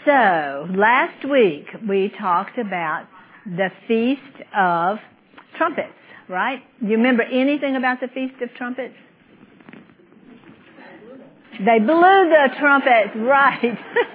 So, last week we talked about the Feast of Trumpets, right? Do you remember anything about the Feast of Trumpets? They blew the trumpets, right.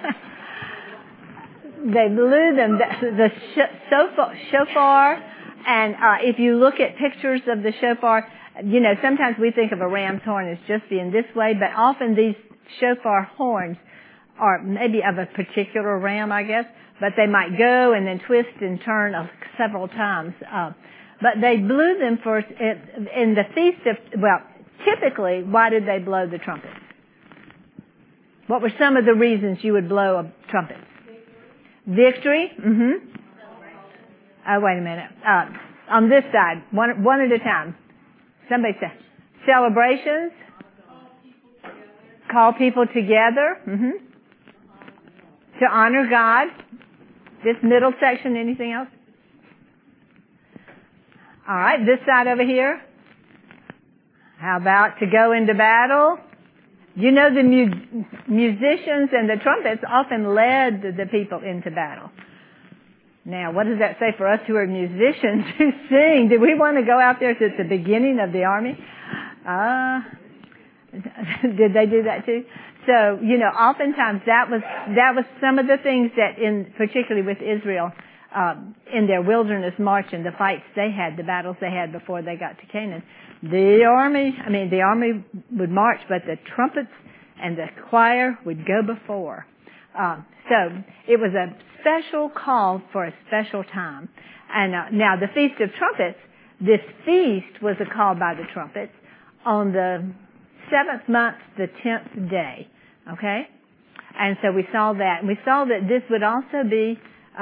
They blew them, the shofar, and if you look at pictures of the shofar, you know, sometimes we think of a ram's horn as just being this way, but often these shofar horns are maybe of a particular ram, I guess, but they might go and then twist and turn several times. But they blew them in the Feast of, well, typically, why did they blow the trumpets? What were some of the reasons you would blow a trumpet? Victory? Mm-hmm. Oh, wait a minute. On this side, one at a time. Somebody say, celebrations? Call people together? Mm-hmm. To honor God? This middle section, anything else? All right, this side over here. How about to go into battle? You know, the musicians and the trumpets often led the people into battle. Now, what does that say for us who are musicians who sing? Do we want to go out there at the beginning of the army? Did they do that too? So, you know, oftentimes that was some of the things that particularly with Israel, in their wilderness march and the fights they had, the battles they had before they got to Canaan. The army would march, but the trumpets and the choir would go before. So it was a special call for a special time. And now the Feast of Trumpets, this feast was a call by the trumpets on the 7th month, the 10th day. Okay? And so we saw that. And we saw that this would also be,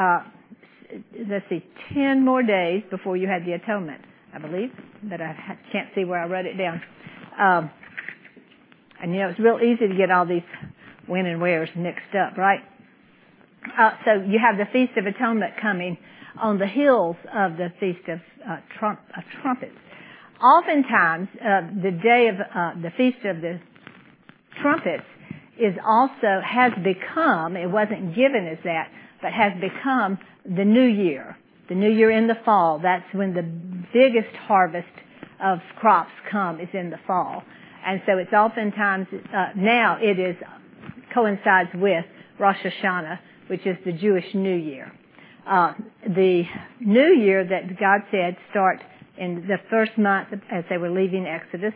10 more days before you had the atonement, I believe. But I can't see where I wrote it down. And you know, it's real easy to get all these when and wheres mixed up, right? So you have the Feast of Atonement coming on the heels of the Feast of Trumpets. Oftentimes, the day of the Feast of the Trumpets has become, it wasn't given as that, but has become the New Year. The New Year in the fall. That's when the biggest harvest of crops come, is in the fall. And so it's oftentimes, now it coincides with Rosh Hashanah, which is the Jewish New Year. The New Year that God said start in the first month as they were leaving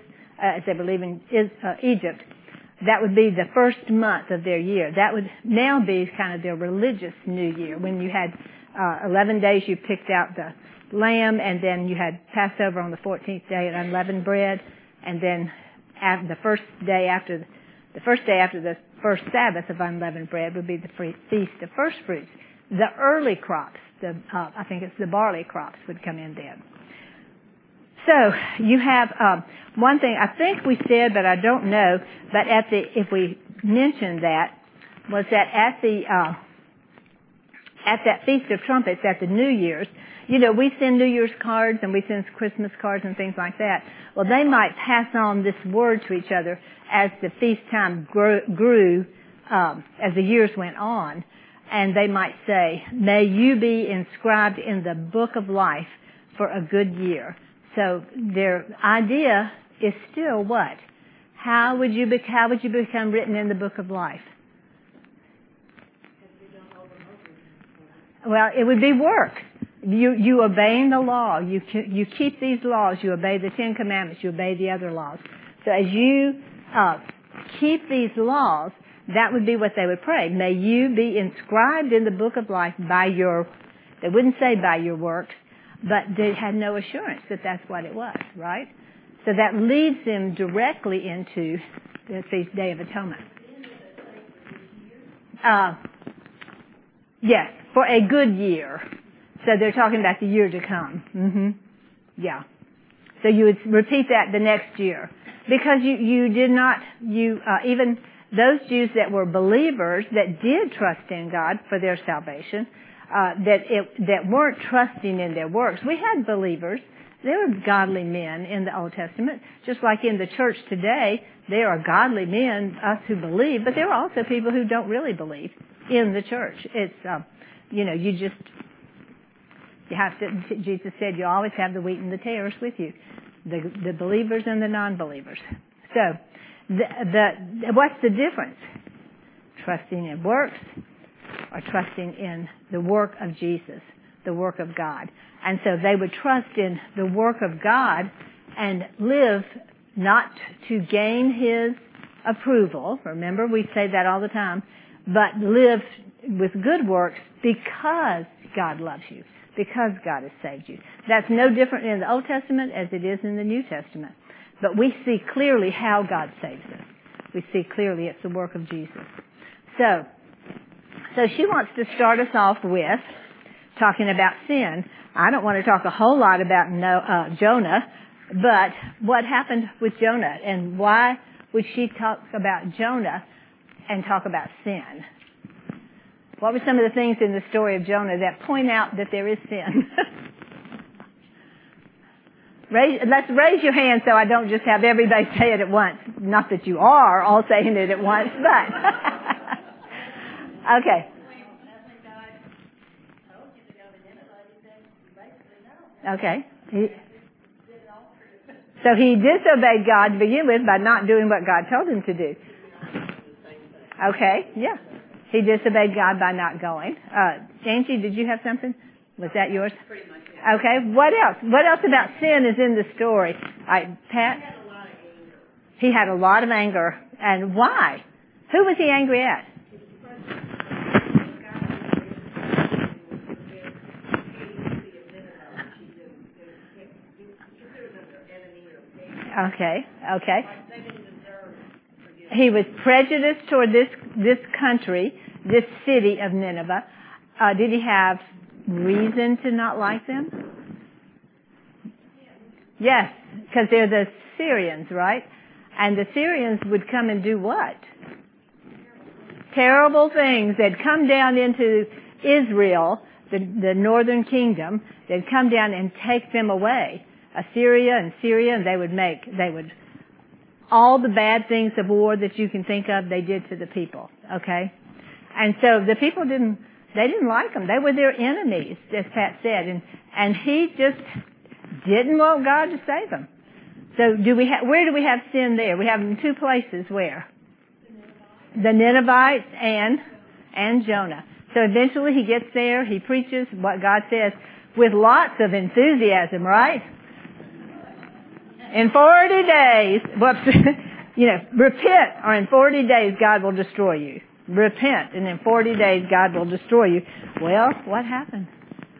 Egypt, that would be the first month of their year. That would now be kind of their religious New Year. When you had 11 days, you picked out the lamb, and then you had Passover on the 14th day and unleavened bread, and then the first day after the first Sabbath of unleavened bread would be the Feast of First Fruits. The early crops, I think it's the barley crops, would come in then. So you have one thing I think we said, but I don't know. But if we mentioned that, was that at that Feast of Trumpets, at the New Year's, you know, we send New Year's cards and we send Christmas cards and things like that. Well, they might pass on this word to each other as the feast time grew, as the years went on. And they might say, may you be inscribed in the book of life for a good year. So their idea is still what? How would you become written in the book of life? Well, it would be work. You obeying the law. You keep these laws. You obey the 10 Commandments. You obey the other laws. So as you keep these laws, that would be what they would pray. May you be inscribed in the book of life they wouldn't say by your works, but they had no assurance that that's what it was, right? So that leads them directly into the Feast Day of Atonement. Yes, for a good year. So they're talking about the year to come. Mm-hmm. Yeah. So you would repeat that the next year. Because you did not, even those Jews that were believers that did trust in God for their salvation, that weren't trusting in their works. We had believers. There were godly men in the Old Testament. Just like in the church today, there are godly men, us who believe, but there are also people who don't really believe. in the church. It's, you have to, Jesus said you always have the wheat and the tares with you, the believers and the non-believers. So, what's the difference? Trusting in works or trusting in the work of Jesus, the work of God. And so they would trust in the work of God and live not to gain His approval. Remember, we say that all the time. But live with good works because God loves you, because God has saved you. That's no different in the Old Testament as it is in the New Testament. But we see clearly how God saves us. We see clearly it's the work of Jesus. So she wants to start us off with talking about sin. I don't want to talk a whole lot about Jonah, but what happened with Jonah and why would she talk about Jonah and talk about sin? What were some of the things in the story of Jonah that point out that there is sin? Let's raise your hand so I don't just have everybody say it at once. Not that you are all saying it at once, but okay. Okay. So he disobeyed God to begin with by not doing what God told him to do. Okay, yeah. He disobeyed God by not going. Angie, did you have something? Was that yours? Pretty much, yeah. Okay, what else? What else about sin is in the story? Pat? He had a lot of anger. And why? Who was he angry at? Okay. He was prejudiced toward this country, this city of Nineveh. Did he have reason to not like them? Yes, because they're the Syrians, right? And the Syrians would come and do what? Terrible things. They'd come down into Israel, the northern kingdom. They'd come down and take them away. Assyria and Syria, and they would all the bad things of war that you can think of, they did to the people. Okay? And so the people didn't like them. They were their enemies, as Pat said. And he just didn't want God to save them. So where do we have sin there? We have them in two places. Where? The Ninevites and Jonah. So eventually he gets there, he preaches what God says with lots of enthusiasm, right? In 40 days, repent, or in 40 days God will destroy you. Repent, and in 40 days God will destroy you. Well, what happened?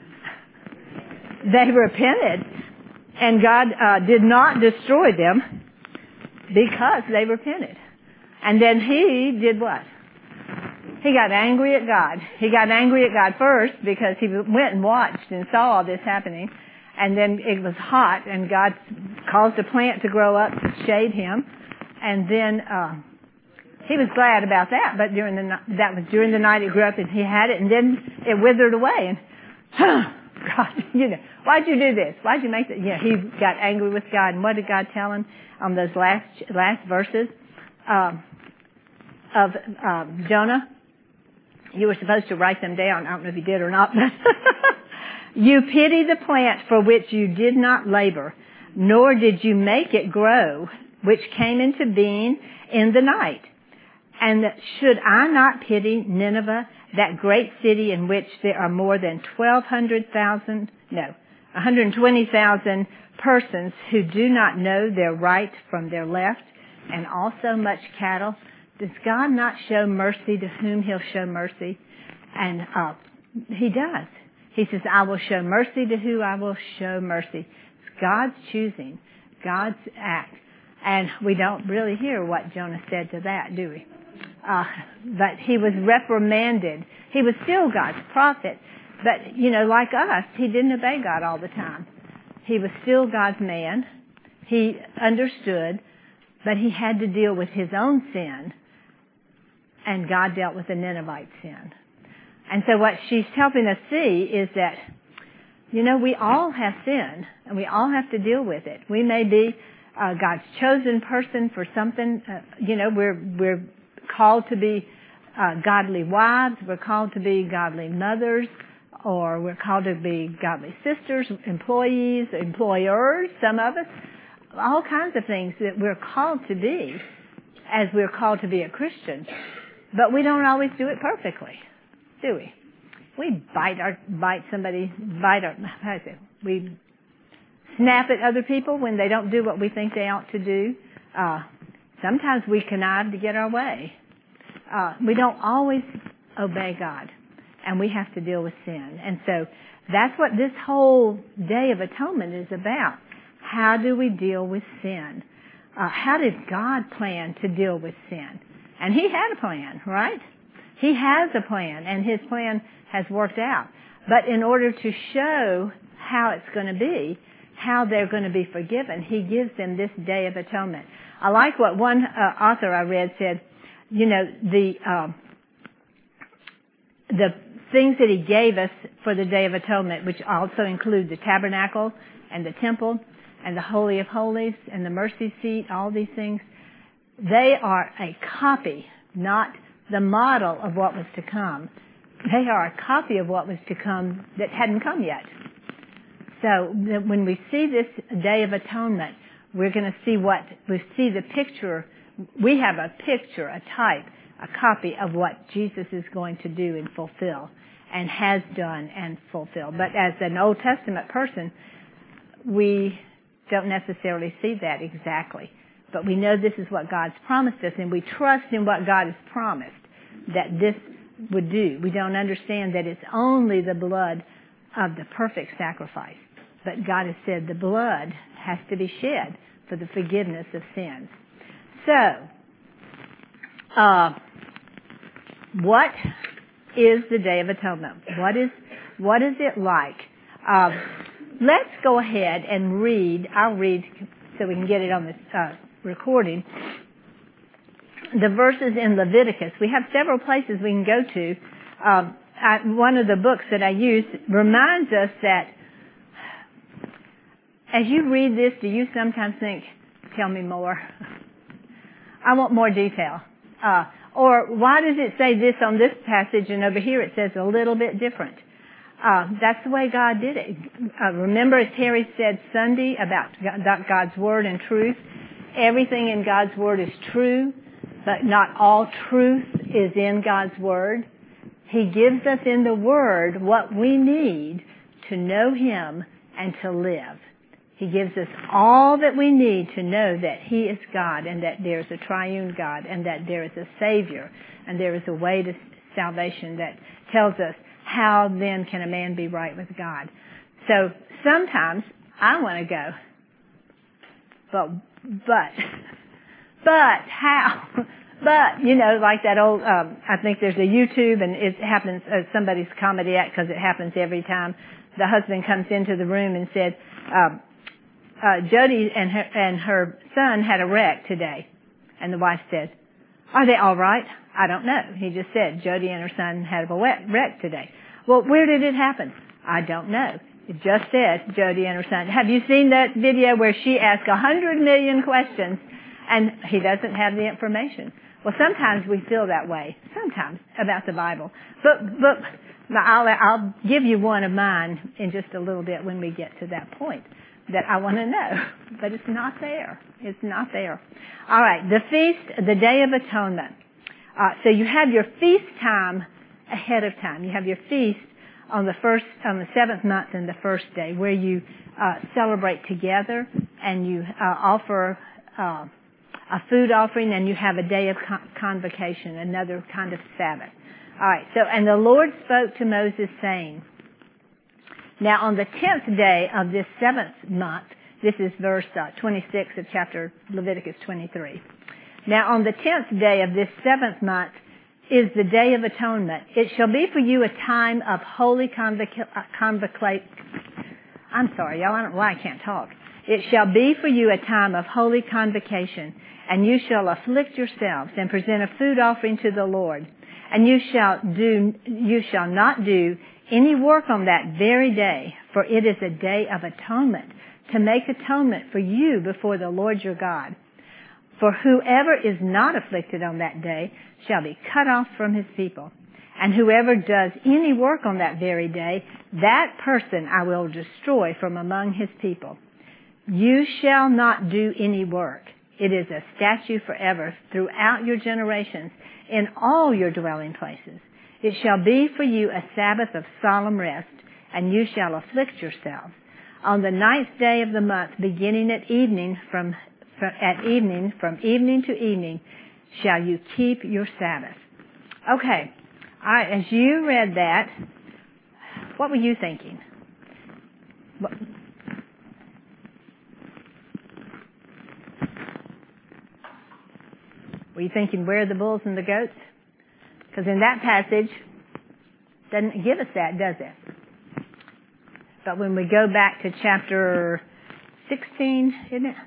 They repented, and God did not destroy them because they repented. And then he did what? He got angry at God. He got angry at God first because he went and watched and saw all this happening. And then it was hot, and God caused a plant to grow up to shade him. And then he was glad about that, but that was during the night it grew up, and he had it, and then it withered away. And God, why'd you do this? Why'd you make that? He got angry with God. And what did God tell him on those last verses of Jonah? You were supposed to write them down. I don't know if you did or not, but you pity the plant for which you did not labor, nor did you make it grow, which came into being in the night. And should I not pity Nineveh, that great city in which there are more than 120,000 persons who do not know their right from their left, and also much cattle? Does God not show mercy to whom he'll show mercy? And he does. He says, I will show mercy to who I will show mercy. It's God's choosing, God's act. And we don't really hear what Jonah said to that, do we? But he was reprimanded. He was still God's prophet. But, like us, he didn't obey God all the time. He was still God's man. He understood, but he had to deal with his own sin. And God dealt with the Ninevite sin. And so what she's helping us see is that, we all have sin, and we all have to deal with it. We may be God's chosen person for something. We're called to be godly wives. We're called to be godly mothers, or we're called to be godly sisters, employees, employers, some of us. All kinds of things that we're called to be as we're called to be a Christian. But we don't always do it perfectly, do we? We we snap at other people when they don't do what we think they ought to do. Sometimes we connive to get our way. We don't always obey God, and we have to deal with sin. And so that's what this whole Day of Atonement is about. How do we deal with sin? How did God plan to deal with sin? And He had a plan, right? He has a plan, and His plan has worked out. But in order to show how it's going to be, how they're going to be forgiven, He gives them this Day of Atonement. I like what one author I read said, the things that He gave us for the Day of Atonement, which also include the tabernacle and the temple and the Holy of Holies and the mercy seat, all these things, they are a copy, not the model of what was to come. They are a copy of what was to come that hadn't come yet. So when we see this Day of Atonement, we're going to see the picture. We have a picture, a type, a copy of what Jesus is going to do and fulfill, and has done and fulfilled. But as an Old Testament person, we don't necessarily see that exactly. But we know this is what God's promised us, and we trust in what God has promised that this would do. We don't understand that it's only the blood of the perfect sacrifice. But God has said the blood has to be shed for the forgiveness of sins. So, what is the Day of Atonement? What is it like? Let's go ahead and read. I'll read so we can get it on the recording. The verses in Leviticus. We have several places we can go to. One of the books that I use reminds us that as you read this, do you sometimes think, tell me more? I want more detail. Or why does it say this on this passage and over here it says a little bit different? That's the way God did it. Remember, as Terry said Sunday about God's Word and truth, everything in God's Word is true, but not all truth is in God's Word. He gives us in the Word what we need to know Him and to live. He gives us all that we need to know that He is God and that there is a triune God and that there is a Savior and there is a way to salvation that tells us how then can a man be right with God. So sometimes I want to go, but how? But, like that old, I think there's a YouTube and it happens, somebody's comedy act because it happens every time. The husband comes into the room and said, Jody and her son had a wreck today. And the wife said, are they all right? I don't know. He just said Jody and her son had a wreck today. Well, where did it happen? I don't know. It just said Jody and her son. Have you seen that video where she asked 100 million questions and he doesn't have the information? Well, sometimes we feel that way. Sometimes about the Bible. But I'll give you one of mine in just a little bit when we get to that point that I want to know. But it's not there. It's not there. All right. The feast, the Day of Atonement. So you have your feast time ahead of time. You have your feast on the 7th month and the first day where you celebrate together and you offer a food offering and you have a day of convocation, another kind of Sabbath. All right. So, and the Lord spoke to Moses saying, now on the 10th day of this 7th month, this is verse 26 of chapter Leviticus 23. Now on the 10th day of this 7th month is the Day of Atonement. It shall be for you a time of holy I'm sorry, y'all, I don't know why I can't talk. It shall be for you a time of holy convocation, and you shall afflict yourselves and present a food offering to the Lord. And you shall not do any work on that very day, for it is a day of atonement, to make atonement for you before the Lord your God. For whoever is not afflicted on that day shall be cut off from his people. And whoever does any work on that very day, that person I will destroy from among his people. You shall not do any work. It is a statute forever throughout your generations in all your dwelling places. It shall be for you a Sabbath of solemn rest, and you shall afflict yourselves. On the 9th day of the month, beginning at evening, from evening to evening, shall you keep your Sabbath. Okay. All right. As you read that, what were you thinking? Were you thinking, where are the bulls and the goats? Because in that passage, it doesn't give us that, does it? But when we go back to chapter 16, isn't it?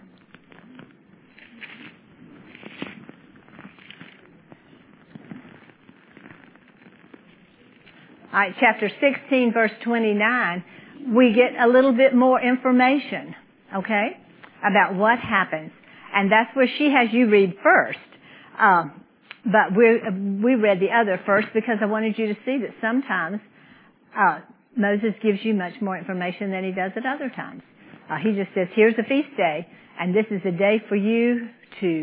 All right, chapter 16, verse 29, we get a little bit more information, okay, about what happens. And that's where she has you read first. But we read the other first because I wanted you to see that sometimes Moses gives you much more information than he does at other times. He just says, here's a feast day, and this is a day for you to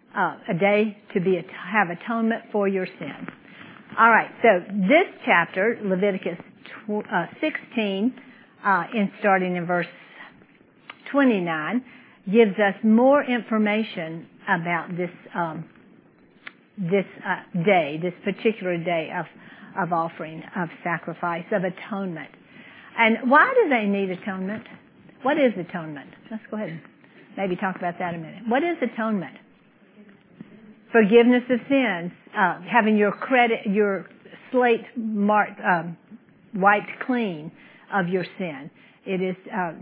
have atonement for your sin. All right, so this chapter, Leviticus 16, starting in verse 29, gives us more information about this particular day of offering, of sacrifice, of atonement. And why do they need atonement? What is atonement? Let's go ahead and maybe talk about that a minute. What is atonement? Forgiveness of sins, having your slate marked, wiped clean of your sin. It is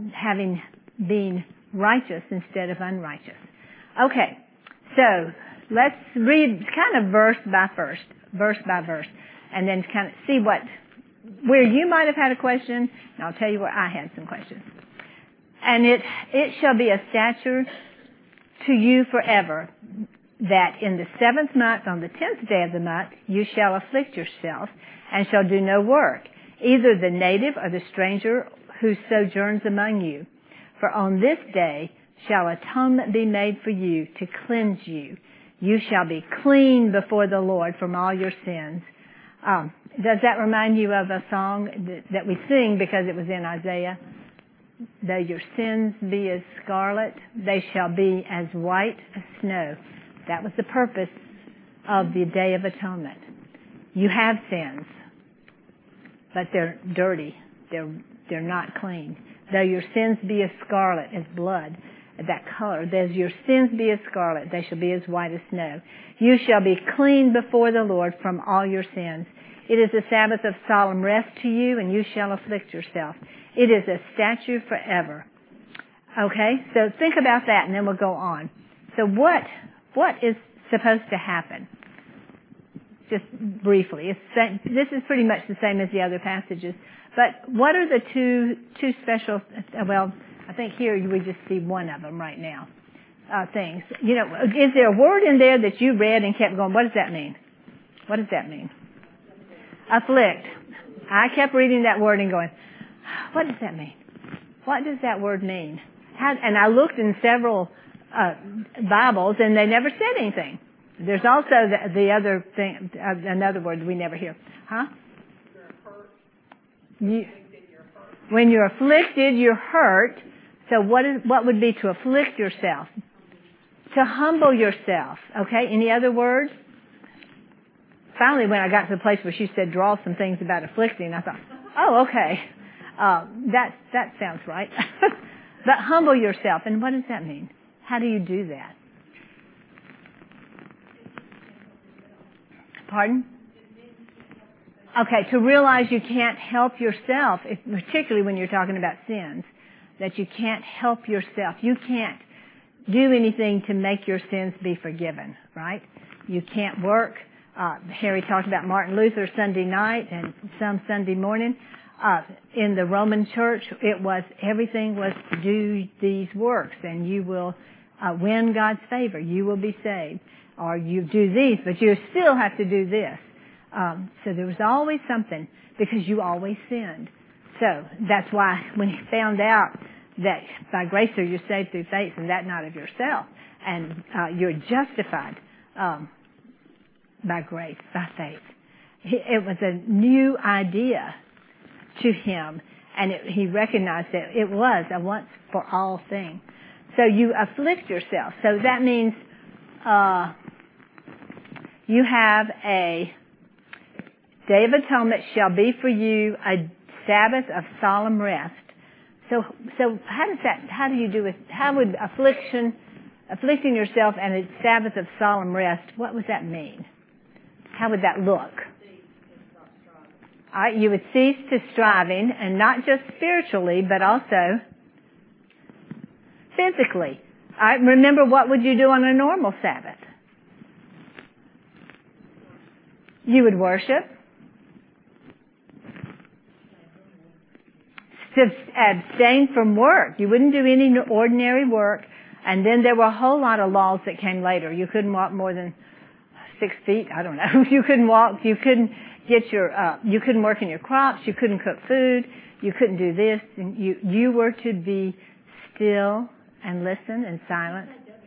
being righteous instead of unrighteous. Okay, so let's read kind of verse by verse, and then kind of see where you might have had a question, and I'll tell you where I had some questions. And it shall be a statute to you forever, that in the 7th month, on the 10th day of the month, you shall afflict yourself, and shall do no work, either the native or the stranger who sojourns among you. For on this day shall atonement be made for you to cleanse you. You shall be clean before the Lord from all your sins. Does that remind you of a song that we sing because it was in Isaiah? Though your sins be as scarlet, they shall be as white as snow. That was the purpose of the Day of Atonement. You have sins, but they're dirty. They're not clean. Though your sins be as scarlet, as blood, that color, though your sins be as scarlet, they shall be as white as snow. You shall be clean before the Lord from all your sins. It is a Sabbath of solemn rest to you, and you shall afflict yourself. It is a statute forever. Okay, so think about that, and then we'll go on. So what is supposed to happen? Just briefly, this is pretty much the same as the other passages. But what are the two special? Well, I think here we just see one of them right now. Things. You know, is there a word in there that you read and kept going? What does that mean? What does that mean? Afflict. I kept reading that word and going, what does that mean? What does that word mean? And I looked in several Bibles, and they never said anything. There's also the other thing, another word we never hear. Huh? When you're afflicted, you're hurt. So what would be to afflict yourself? To humble yourself. Okay? Any other words? Finally, when I got to the place where she said, draw some things about afflicting, I thought, oh, okay. That sounds right. But humble yourself. And what does that mean? How do you do that? Pardon? Okay, to realize you can't help yourself, particularly when you're talking about sins, that you can't help yourself. You can't do anything to make your sins be forgiven, right? You can't work. Harry talked about Martin Luther Sunday night and some Sunday morning. In the Roman church, everything was to do these works, and you will win God's favor. You will be saved. Or you do these, but you still have to do this. So there was always something, because you always sinned. So that's why when he found out that by grace are you saved through faith, and that not of yourself, and you're justified by grace, by faith. It was a new idea to him, and he recognized that it was a once for all thing. So you afflict yourself. So that means you have a Day of Atonement shall be for you a Sabbath of solemn rest. So how would afflicting yourself and a Sabbath of solemn rest, what would that mean? How would that look? All right, you would cease to striving, and not just spiritually, but also physically. All right, remember, what would you do on a normal Sabbath? You would worship. To abstain from work. You wouldn't do any ordinary work. And then there were a whole lot of laws that came later. You couldn't walk more than 6 feet. I don't know. You couldn't walk. You couldn't you couldn't work in your crops. You couldn't cook food. You couldn't do this. And you were to be still and listen and silent.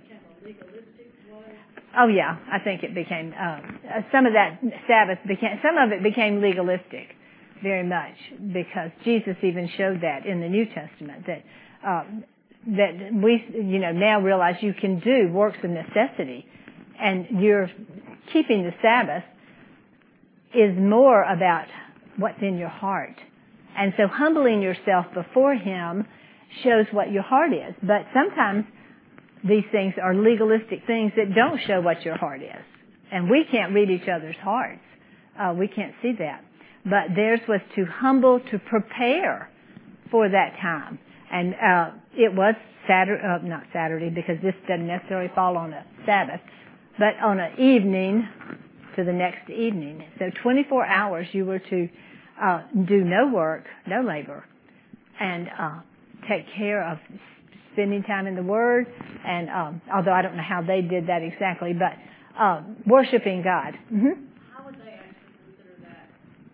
Oh yeah, I think it became, some of it became legalistic. Very much, because Jesus even showed that in the New Testament, that we, now realize you can do works of necessity, and you're keeping the Sabbath is more about what's in your heart. And so humbling yourself before Him shows what your heart is. But sometimes these things are legalistic things that don't show what your heart is. And we can't read each other's hearts. We can't see that. But theirs was to humble, to prepare for that time. And it was not Saturday, because this doesn't necessarily fall on a Sabbath, but on an evening to the next evening. So 24 hours you were to do no work, no labor, and take care of spending time in the Word, and although I don't know how they did that exactly, but worshiping God. Mm-hmm. How would they actually consider that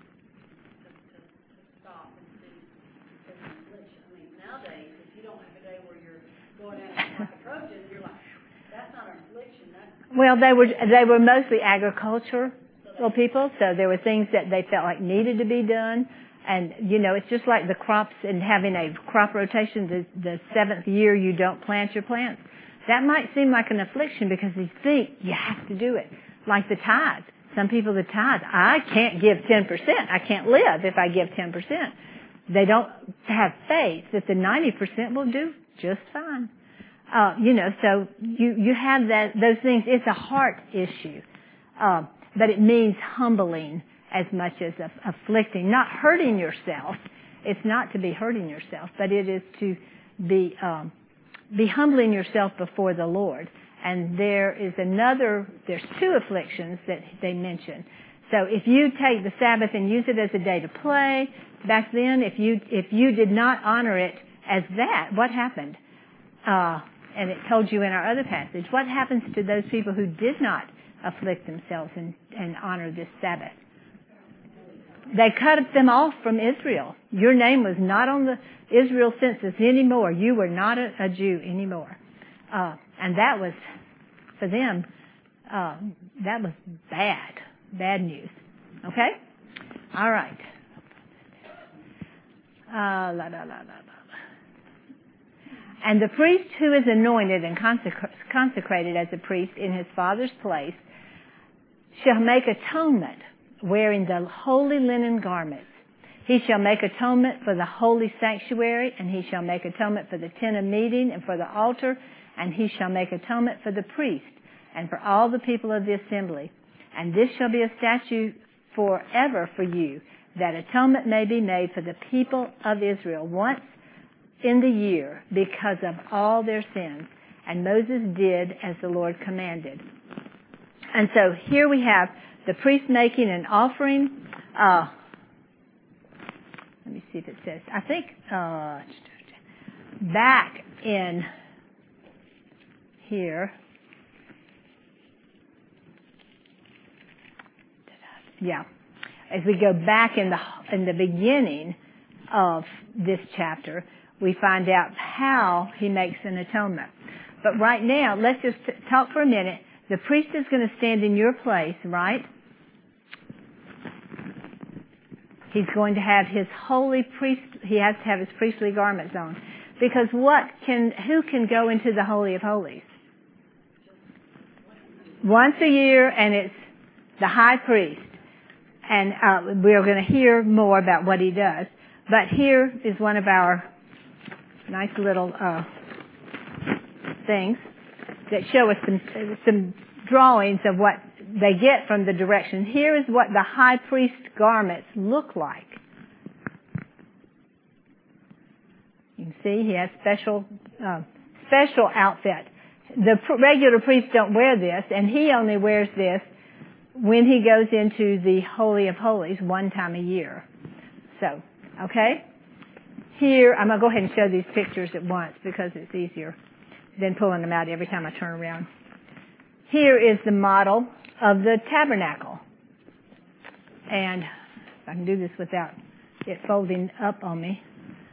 to stop and see as an affliction? I mean, nowadays, if you don't have a day where you're going out and like approaches, you're like, that's not an affliction. Well, they were mostly agricultural people, so there were things that they felt like needed to be done. And, it's just like the crops and having a crop rotation. The 7th year you don't plant your plants. That might seem like an affliction because you think you have to do it. Like the tithe. Some people, the tithe, I can't give 10%. I can't live if I give 10%. They don't have faith that the 90% will do just fine. So you have those things. It's a heart issue. But it means humbling as much as afflicting, not hurting yourself. It's not to be hurting yourself, but it is to be humbling yourself before the Lord. And there's 2 afflictions that they mention. So if you take the Sabbath and use it as a day to play, back then, if you did not honor it as that, what happened? And it told you in our other passage, what happens to those people who did not afflict themselves and honor this Sabbath? They cut them off from Israel. Your name was not on the Israel census anymore. You were not a Jew anymore. And that was, for them, that was bad news. Okay? All right. And the priest who is anointed and consecrated as a priest in his father's place shall make atonement, wearing the holy linen garments. He shall make atonement for the holy sanctuary, and he shall make atonement for the tent of meeting and for the altar, and he shall make atonement for the priest and for all the people of the assembly. And this shall be a statute forever for you, that atonement may be made for the people of Israel once in the year because of all their sins. And Moses did as the Lord commanded. And so here we have the priest making an offering. Let me see if it says. I think back in here. Yeah. As we go back in the beginning of this chapter, we find out how he makes an atonement. But right now, let's just talk for a minute. The priest is going to stand in your place, right? He's going to have his holy priest, he has to have his priestly garments on. Because who can go into the Holy of Holies? Once a year, and it's the high priest. And we're going to hear more about what he does. But here is one of our nice little things that show us some drawings of what they get from the directions. Here is what the high priest garments look like. You can see he has special outfit. The regular priests don't wear this, and he only wears this when he goes into the Holy of Holies one time a year. So, okay? Here, I'm going to go ahead and show these pictures at once because it's easier than pulling them out every time I turn around. Here is the model of the tabernacle. And I can do this without it folding up on me.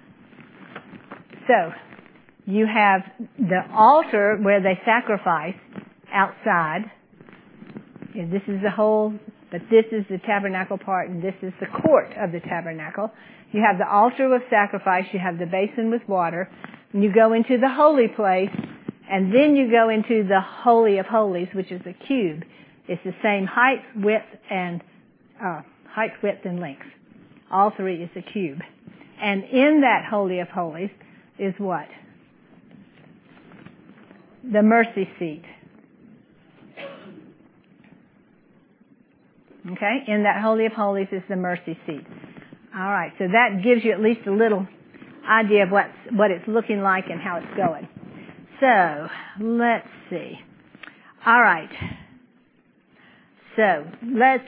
So, you have the altar where they sacrifice outside. And this is the whole, but this is the tabernacle part, and this is the court of the tabernacle. You have the altar of sacrifice, you have the basin with water, and you go into the holy place, and then you go into the Holy of Holies, which is a cube. It's the same height, width, and length. All three is a cube. And in that Holy of Holies is what? The mercy seat. Okay? In that Holy of Holies is the mercy seat. All right. So that gives you at least a little idea of what it's looking like and how it's going. So, let's see. All right. So, let's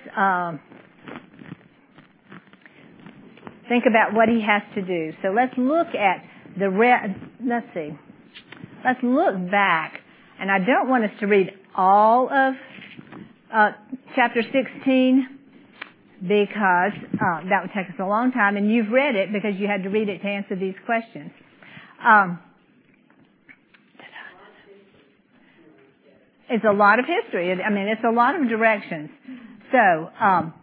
think about what he has to do. So let's look at let's see. Let's look back. And I don't want us to read all of chapter 16 because that would take us a long time, and you've read it because you had to read it to answer these questions. It's a lot of history. I mean, it's a lot of directions. So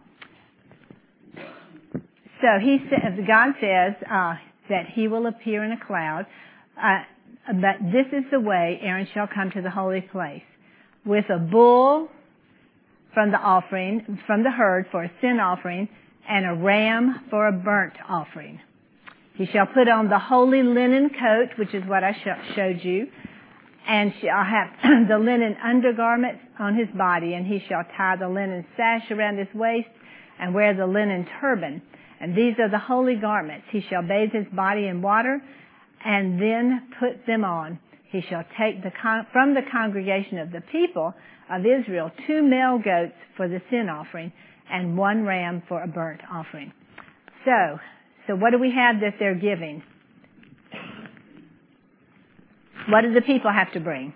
God says that he will appear in a cloud, but this is the way Aaron shall come to the holy place, with a bull from the herd for a sin offering, and a ram for a burnt offering. He shall put on the holy linen coat, which is what I showed you, and shall have the linen undergarments on his body, and he shall tie the linen sash around his waist, and wear the linen turban. And these are the holy garments. He shall bathe his body in water, and then put them on. He shall take from the congregation of the people of Israel 2 male goats for the sin offering, and 1 ram for a burnt offering. So what do we have that they're giving? What do the people have to bring?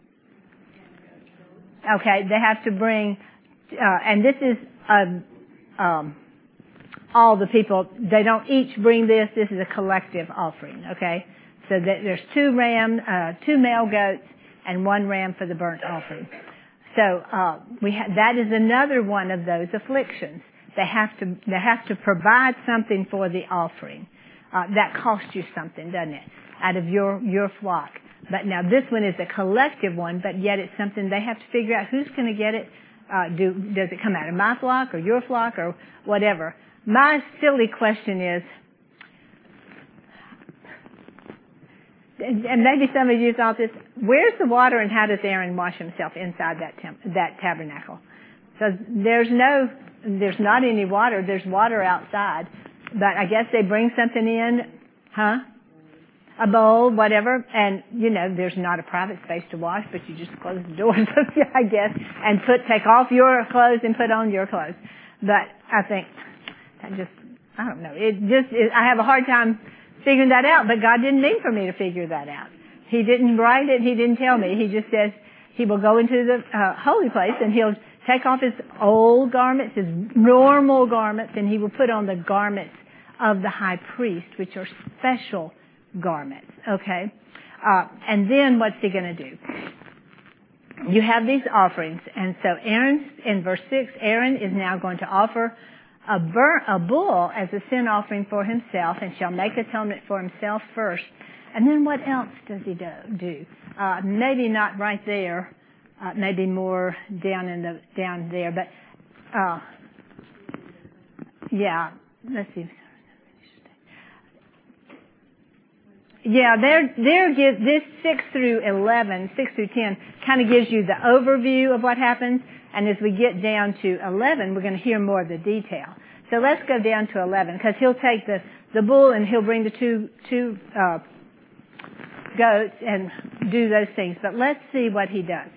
Okay, they have to bring, and this is all the people. They don't each bring this. This is a collective offering. Okay, so there's 2 male goats, and 1 ram for the burnt offering. So that is another one of those afflictions. They have to provide something for the offering. That costs you something, doesn't it? Out of your flock. But now this one is a collective one, but yet it's something they have to figure out who's going to get it. Does it come out of my flock or your flock or whatever? My silly question is, and maybe some of you thought this, where's the water and how does Aaron wash himself inside that tabernacle? So there's not any water. There's water outside. But I guess they bring something in, a bowl, whatever, and, there's not a private space to wash, but you just close the doors, I guess, and take off your clothes and put on your clothes. But I think, I don't know. I have a hard time figuring that out, but God didn't mean for me to figure that out. He didn't write it. He didn't tell me. He just says he will go into the holy place and he'll take off his old garments, his normal garments, and he will put on the garments of the high priest, which are special garments. Okay? And then what's he going to do? You have these offerings, and so Aaron, in verse 6, Aaron is now going to offer a bull as a sin offering for himself, and shall make atonement for himself first. And then what else does he do? Maybe not right there, maybe more down there, but yeah. Let's see. Yeah, this 6 through 10 kind of gives you the overview of what happens. And as we get down to 11, we're going to hear more of the detail. So let's go down to 11, because he'll take the bull and he'll bring the two goats and do those things. But let's see what he does.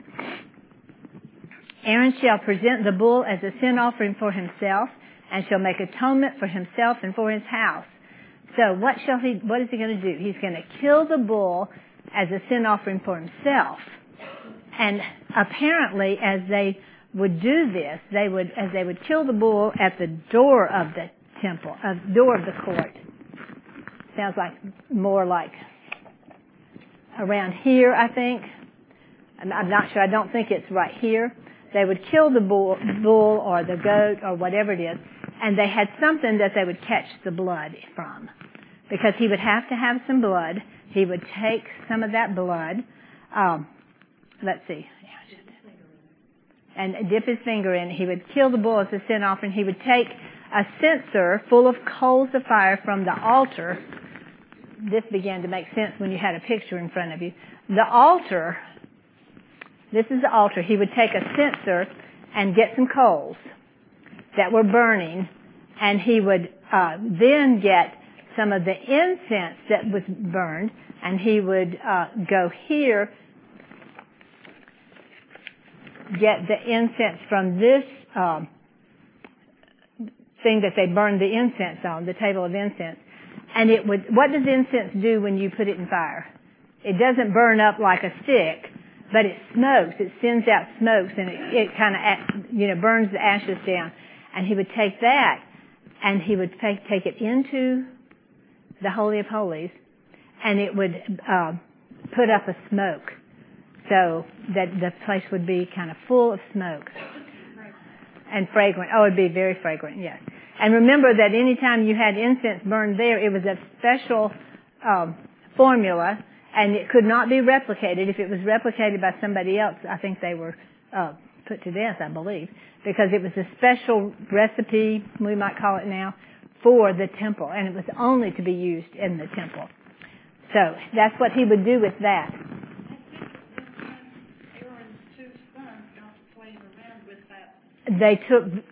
Aaron shall present the bull as a sin offering for himself, and shall make atonement for himself and for his house. So what is he going to do? He's going to kill the bull as a sin offering for himself. And apparently, as they would do this, as they would kill the bull at the door of the temple, door of the court. Sounds like more like around here, I think. I'm not sure. I don't think it's right here. They would kill the bull or the goat or whatever it is, and they had something that they would catch the blood from. Because he would have to have some blood. He would take some of that blood. Let's see. And dip his finger in. He would kill the bull as a sin offering. He would take a censer full of coals of fire from the altar. This began to make sense when you had a picture in front of you. The altar, this is the altar. He would take a censer and get some coals that were burning, and he would then get some of the incense that was burned, and he would go here, get the incense from this thing that they burned the incense on, the table of incense. And it would, what does incense do when you put it in fire? It doesn't burn up like a stick, but it smokes. It sends out smokes, and it kind of, burns the ashes down. And he would take that, and he would take it into the Holy of Holies, and it would put up a smoke, so that the place would be kind of full of smoke and fragrant. Oh, it'd be very fragrant, yes. And remember that any time you had incense burned there, it was a special formula, and it could not be replicated. If it was replicated by somebody else, I think they were put to death, I believe, because it was a special recipe, we might call it now, for the temple, and it was only to be used in the temple. So that's what he would do with that. Aaron's two sons got playing around with that. They took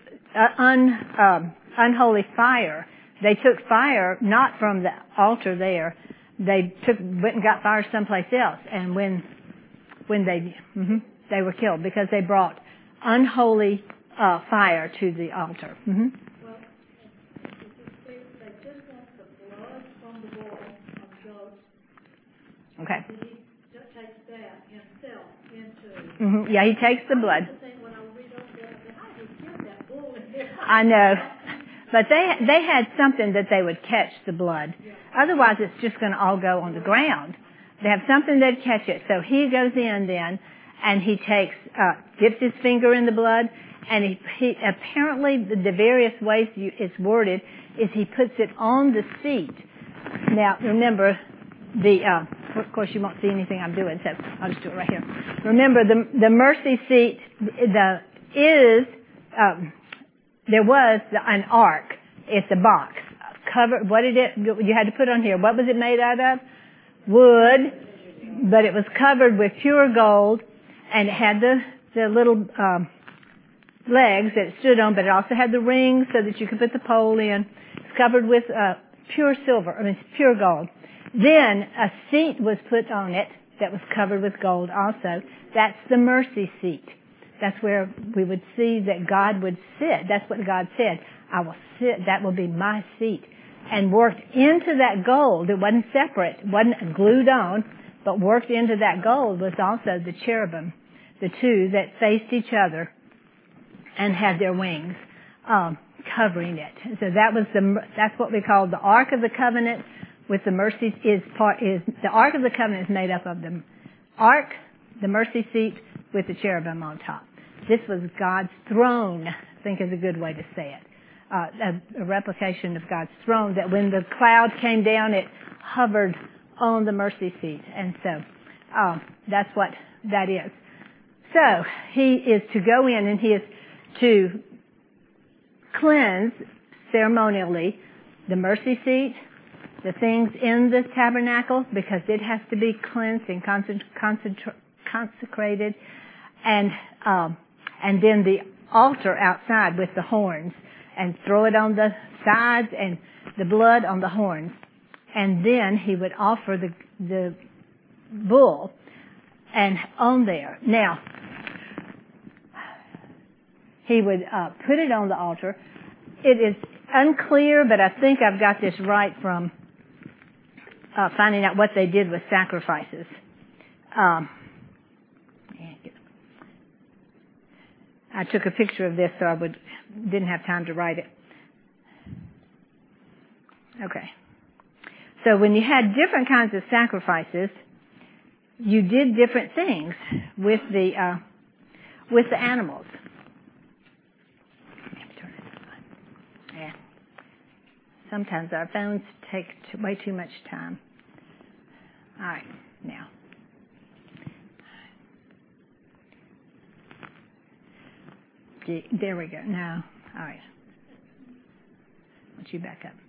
unholy fire. They took fire not from the altar there. They went and got fire someplace else, and when they were killed because they brought unholy fire to the altar. Mm-hmm. Well, they just want the blood from the bull of goats. Okay. And he just takes that himself into. Mm-hmm. Yeah, he takes the blood. When I read over that, how did he get that bull in there? I know. But they had something that they would catch the blood. Otherwise, it's just going to all go on the ground. They have something that'd catch it. So he goes in then, and he dips his finger in the blood, and he apparently, the various ways it's worded is he puts it on the seat. Now, remember, of course you won't see anything I'm doing, so I'll just do it right here. Remember, the mercy seat, there was an ark. It's a box. Covered, you had to put on here, what was it made out of? Wood, but it was covered with pure gold, and it had the little legs that it stood on, but it also had the rings so that you could put the pole in. It's covered with pure silver, pure gold. Then a seat was put on it that was covered with gold also. That's the mercy seat. That's where we would see that God would sit. That's what God said. I will sit. That will be my seat. And worked into that gold. It wasn't separate. It wasn't glued on. But worked into that gold was also the cherubim, the two that faced each other and had their wings covering it. So that's what we call the Ark of the Covenant. With the mercy the Ark of the Covenant is made up of the Ark, the mercy seat, with the cherubim on top. This was God's throne, I think is a good way to say it. A replication of God's throne, that when the cloud came down, it hovered on the mercy seat. And so that's what that is. So he is to go in and he is to cleanse ceremonially the mercy seat, the things in the tabernacle, because it has to be cleansed and consecrated, and then the altar outside with the horns, and throw it on the sides and the blood on the horns. And then he would offer the bull and on there. Now, he would put it on the altar. It is unclear, but I think I've got this right from finding out what they did with sacrifices. I took a picture of this so I didn't have time to write it. Okay. So when you had different kinds of sacrifices, you did different things with the animals. Yeah. Sometimes our phones take way too much time. All right, now. There we go. Now, all right. Let you back up.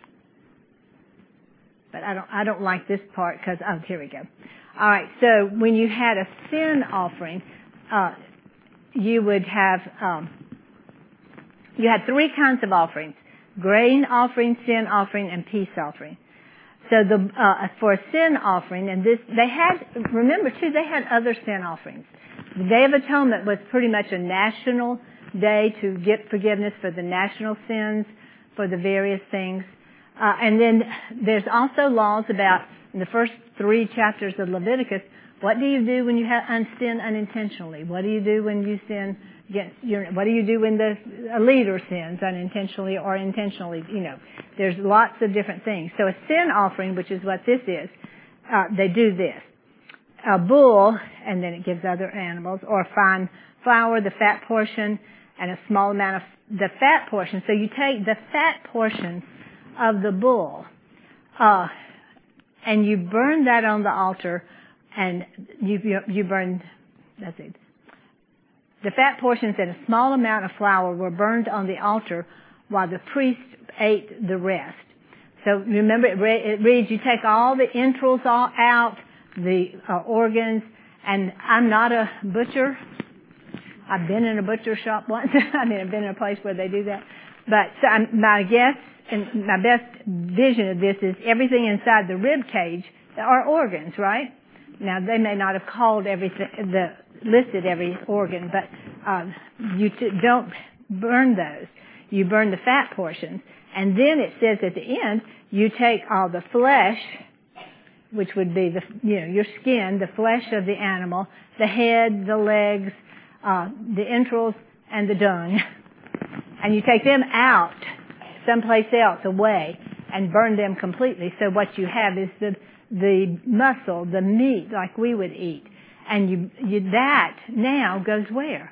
But I don't like this part because, here we go. All right, so when you had a sin offering, you would have, you had three kinds of offerings: grain offering, sin offering, and peace offering. So for a sin offering, and remember too, they had other sin offerings. The Day of Atonement was pretty much a national day to get forgiveness for the national sins, for the various things. And then there's also laws about, in the first 3 chapters of Leviticus, what do you do when you sin unintentionally? What do you do when you sin what do you do when a leader sins unintentionally or intentionally? There's lots of different things. So a sin offering, which is what this is, they do this. A bull, and then it gives other animals, or fine flour, the fat portion, and a small amount of the fat portion. So you take the fat portion of the bull, and you burn that on the altar, and you burn, that's it. The fat portions and a small amount of flour were burned on the altar while the priest ate the rest. So remember, it reads, you take all the entrails all out, the organs, and I'm not a butcher. I've been in a butcher shop once. I've been in a place where they do that. But so my guess and my best vision of this is everything inside the rib cage are organs, right? Now they may not have called listed every organ, but you don't burn those. You burn the fat portions, and then it says at the end you take all the flesh, which would be your skin, the flesh of the animal, the head, the legs, the entrails, and the dung, and you take them out someplace else away and burn them completely. So what you have is the muscle, the meat, like we would eat, and that now goes where?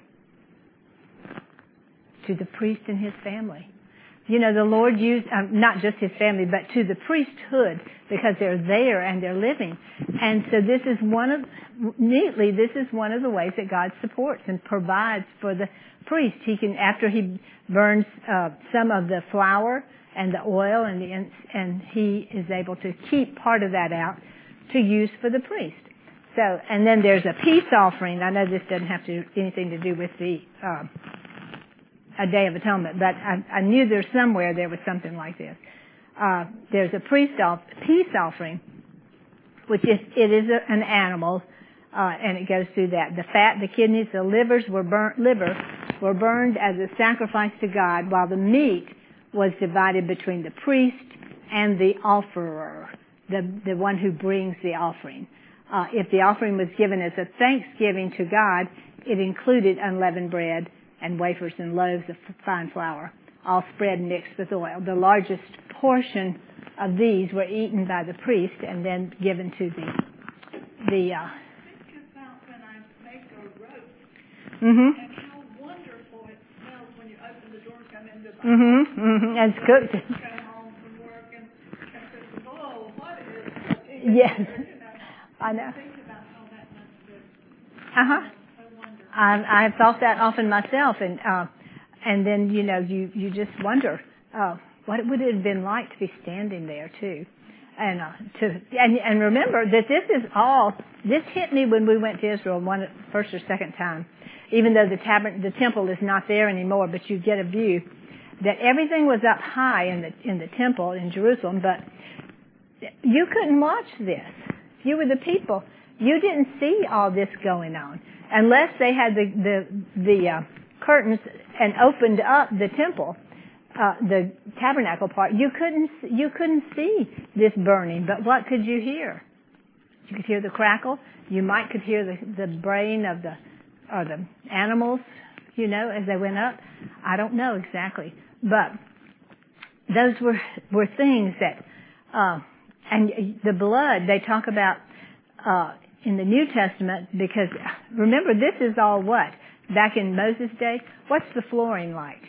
To the priest and his family. The Lord used, not just his family, but to the priesthood, because they're there and they're living. And so this is one of the ways that God supports and provides for the priest. He can, after he burns some of the flour and the oil and he is able to keep part of that out to use for the priest. So, and then there's a peace offering. I know this doesn't have anything to do with the a Day of Atonement, but I knew somewhere there was something like this. There's a peace offering, which is an animal, and it goes through that. The fat, the kidneys, the liver were burned as a sacrifice to God, while the meat was divided between the priest and the offerer, the one who brings the offering. If the offering was given as a thanksgiving to God, it included unleavened bread and wafers and loaves of fine flour, all spread and mixed with oil. The largest portion of these were eaten by the priest and then given to the think about when I make a roast mhm. and how wonderful it smells when you open the door and come into the Mhm. Mhm. And it's cooked. come home from work and says, oh, what is this? Yes. You know, I know. think about how that must be Uh-huh. so wonderful. I've thought that often myself, and then you just wonder what it would have been like to be standing there too, and remember that this hit me when we went to Israel first or second time, even though the temple is not there anymore, but you get a view that everything was up high in the temple in Jerusalem, but you couldn't watch this. You were the people. You didn't see all this going on unless they had the curtains and opened up the temple, the tabernacle part. You couldn't see this burning. But what could you hear? You could hear the crackle. You could hear the braying of the animals, as they went up. I don't know exactly, but those were things that and the blood they talk about in the New Testament, because remember, this is all what? Back in Moses' day? What's the flooring like?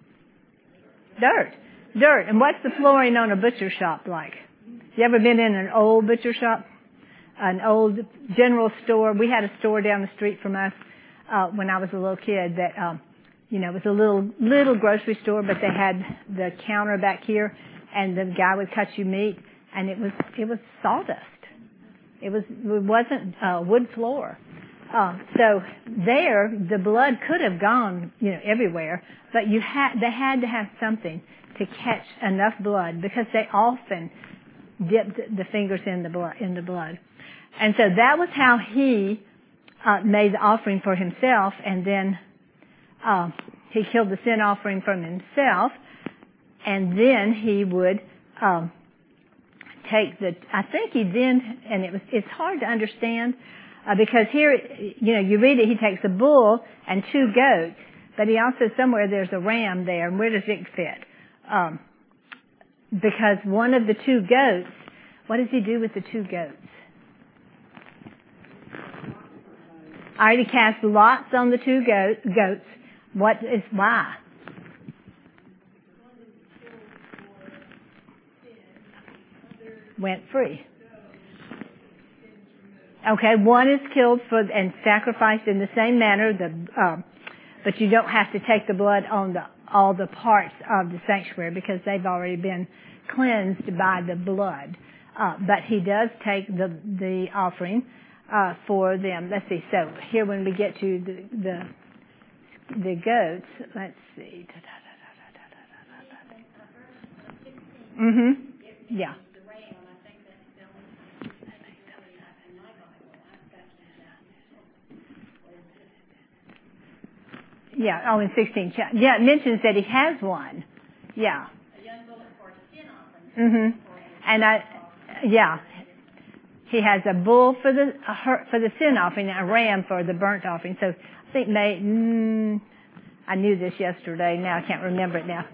Dirt. And what's the flooring on a butcher shop like? You ever been in an old butcher shop? An old general store? We had a store down the street from us when I was a little kid that, it was a little grocery store, but they had the counter back here, and the guy would cut you meat, and it was sawdust. It wasn't wood floor. So there, the blood could have gone, everywhere, but they had to have something to catch enough blood, because they often dipped the fingers in the blood. And so that was how he made the offering for himself, and then he killed the sin offering from himself, and then he would I think he then, and it's hard to understand, because here, you read it, he takes a bull and 2 goats, but he also, somewhere there's a ram there, and where does it fit? Because one of the 2 goats, what does he do with the 2 goats? I already cast lots on the 2 goats. Why? Went free. Okay, one is killed and sacrificed in the same manner, but you don't have to take the blood on all the parts of the sanctuary, because they've already been cleansed by the blood. But he does take the offering for them. Let's see. So here, when we get to the goats, let's see. Mhm. Yeah. Yeah, in 16. Yeah, it mentions that he has one. Yeah. A young bullock for a sin offering. Mhm. And he has a bull for the sin offering and a ram for the burnt offering. So I think I knew this yesterday. Now I can't remember it now.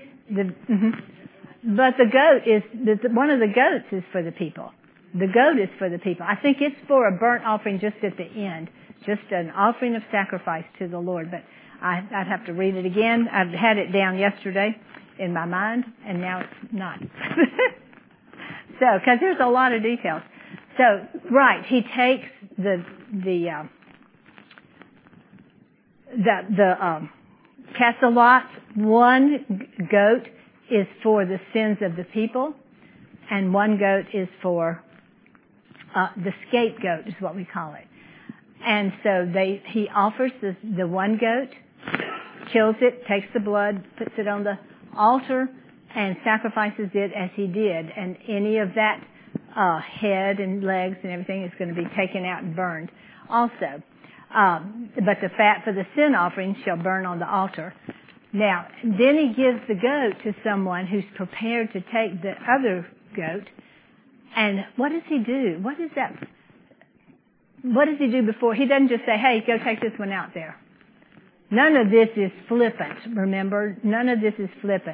But the goat is one of the goats is for the people. The goat is for the people. I think it's for a burnt offering just at the end, just an offering of sacrifice to the Lord. But I'd have to read it again. I've had it down yesterday in my mind, and now it's not. So, because there's a lot of details. So, right, he takes the cast a lot. One goat is for the sins of the people, and one goat is for the scapegoat, is what we call it. And so he offers the one goat, kills it, takes the blood, puts it on the altar, and sacrifices it as he did. And any of that head and legs and everything is going to be taken out and burned also. But the fat for the sin offering shall burn on the altar. Now, then he gives the goat to someone who's prepared to take the other goat. And what does he do? What is that? what does he do before? He doesn't just say, hey, go take this one out there. None of this is flippant, remember? None of this is flippant.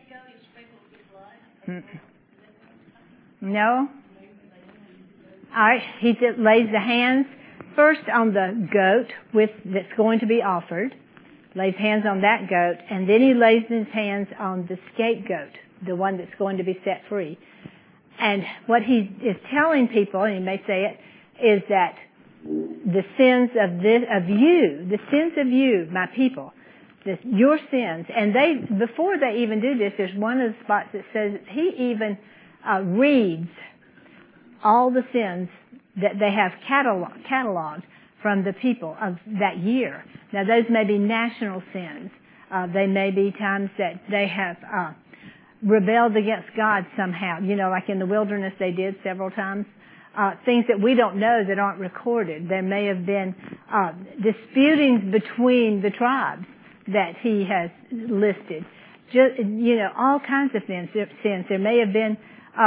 No? All right, he lays the hands first on the goat that's going to be offered, lays hands on that goat, and then he lays his hands on the scapegoat, the one that's going to be set free. And what he is telling people, and he may say it, is that the sins of you, my people, your sins, and before they even do this, there's one of the spots that says he even reads all the sins that they have cataloged from the people of that year. Now those may be national sins. They may be times that they have rebelled against God somehow. Like in the wilderness they did several times. Things that we don't know that aren't recorded. There may have been disputings between the tribes that he has listed. All kinds of sins. There may have been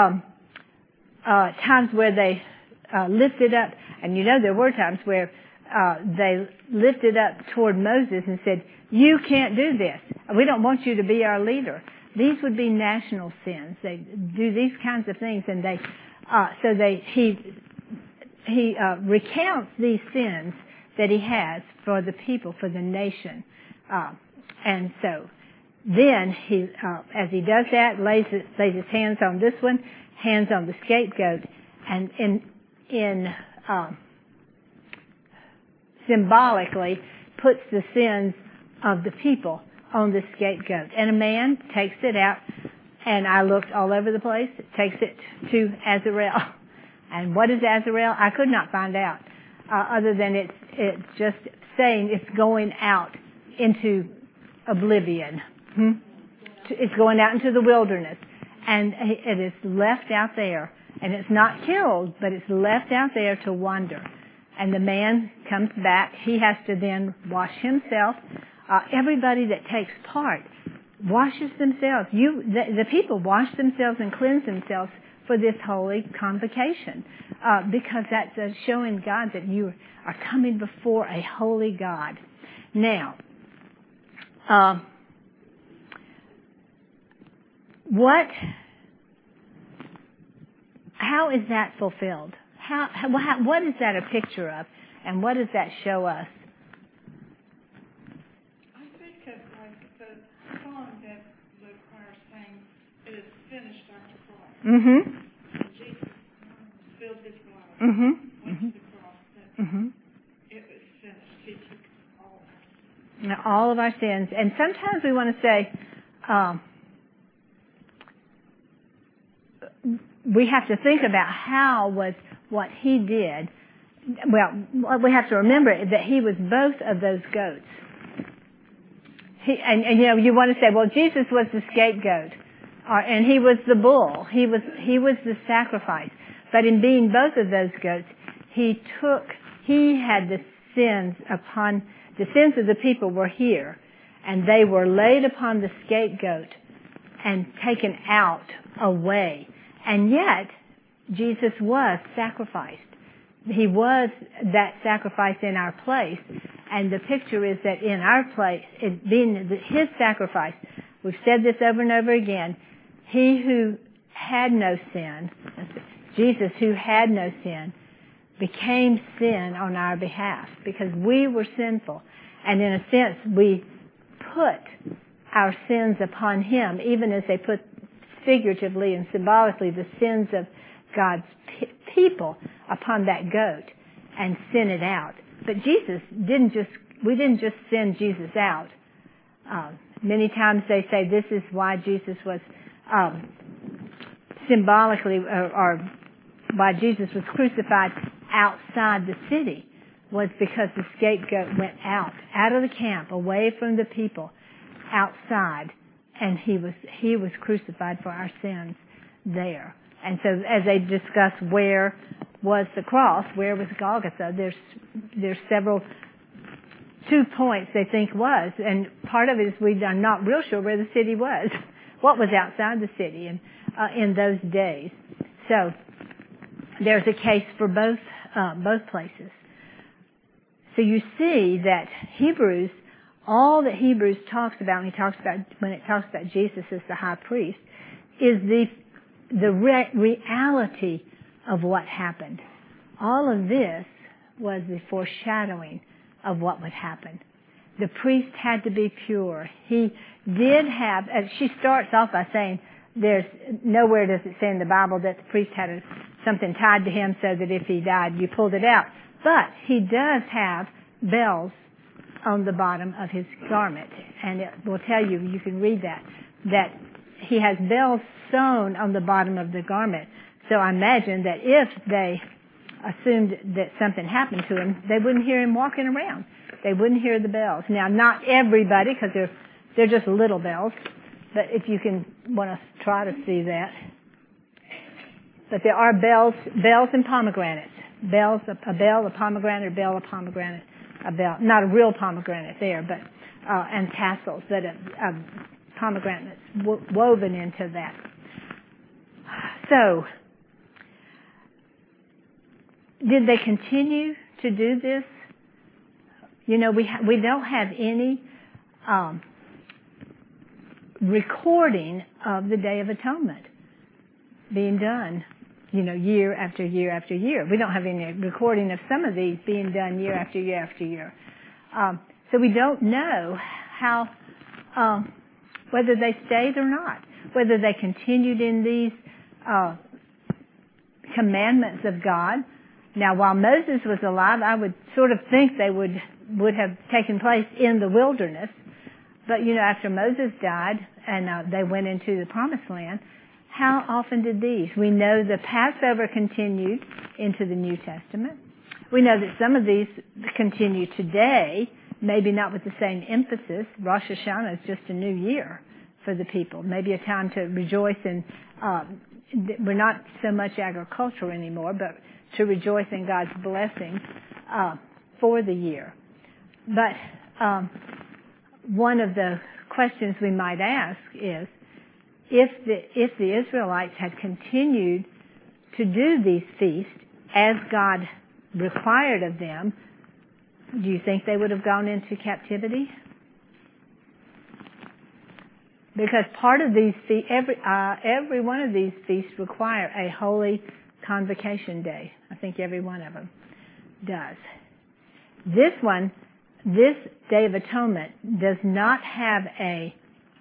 times where they lifted up, and there were times where they lifted up toward Moses and said, you can't do this. We don't want you to be our leader. These would be national sins. They do these kinds of things, and he recounts these sins that he has for the people, for the nation. And so then he, as he does that, lays his hands on this one, hands on the scapegoat, and symbolically puts the sins of the people on the scapegoat. And a man takes it out, and I looked all over the place, takes it to Azarel. And what is Azarel? I could not find out, other than it's just saying it's going out into oblivion. It's going out into the wilderness. And it is left out there. And it's not killed, but it's left out there to wander. And the man comes back. He has to then wash himself. Everybody that takes part washes themselves. The people wash themselves and cleanse themselves for this holy convocation, because that's showing God that you are coming before a holy God. Now, how is that fulfilled? What is that a picture of, and what does that show us? I think of like the song that the choir sang, "It is finished" after cross. Mm-hmm. Jesus spilled his blood. Mm-hmm. Went to the cross. It was finished. He took all of our sins. Now, all of our sins. And sometimes we want to say, we have to think about how was what he did. Well, we have to remember that he was both of those goats. You want to say, well, Jesus was the scapegoat, and he was the bull. He was the sacrifice. But in being both of those goats, he had the sins of the people were here, and they were laid upon the scapegoat and taken out away. And yet, Jesus was sacrificed. He was that sacrifice in our place. And the picture is that in our place, it being his sacrifice, we've said this over and over again, he who had no sin, Jesus who had no sin, became sin on our behalf because we were sinful. And in a sense, we put our sins upon him, even as they put figuratively and symbolically the sins of God's people upon that goat and send it out. But we didn't just send Jesus out. Many times they say this is why Jesus was symbolically, or why Jesus was crucified outside the city, was because the scapegoat went out of the camp, away from the people, outside, and he was crucified for our sins there. And so as they discuss where was the cross, where was Golgotha, there's two points they think was, and part of it is we are not real sure where the city was, what was outside the city in those days. So there's a case for both places. So you see that Hebrews, all that Hebrews talks about, when it talks about Jesus as the high priest, is the reality of what happened. All of this was the foreshadowing of what would happen. The priest had to be pure. He did have, she starts off by saying, there's nowhere does it say in the Bible that the priest had something tied to him so that if he died, you pulled it out. But he does have bells on the bottom of his garment. And it will tell you, you can read that he has bells sewn on the bottom of the garment. So I imagine that if they assumed that something happened to him, they wouldn't hear him walking around. They wouldn't hear the bells. Now, not everybody, because they're just little bells. But if you want to try to see that. But there are bells and pomegranates. Bells, a bell, a pomegranate, a bell, a pomegranate, a bell. Not a real pomegranate there, but, and tassels that pomegranates woven into that. So, did they continue to do this? You know, we don't have any recording of the Day of Atonement being done, you know, year after year after year. We don't have any recording of some of these being done year after year after year. So we don't know how, whether they stayed or not, whether they continued in these commandments of God. Now, while Moses was alive, I would sort of think they would have taken place in the wilderness. But, you know, after Moses died and they went into the Promised Land, how often did these? We know the Passover continued into the New Testament. We know that some of these continue today, maybe not with the same emphasis. Rosh Hashanah is just a new year for the people, maybe a time to rejoice in, we're not so much agricultural anymore, but to rejoice in God's blessing for the year. But one of the questions we might ask is, if the Israelites had continued to do these feasts as God required of them, do you think they would have gone into captivity? Because part of these feasts, every one of these feasts require a holy convocation day. I think every one of them does. This Day of Atonement does not have a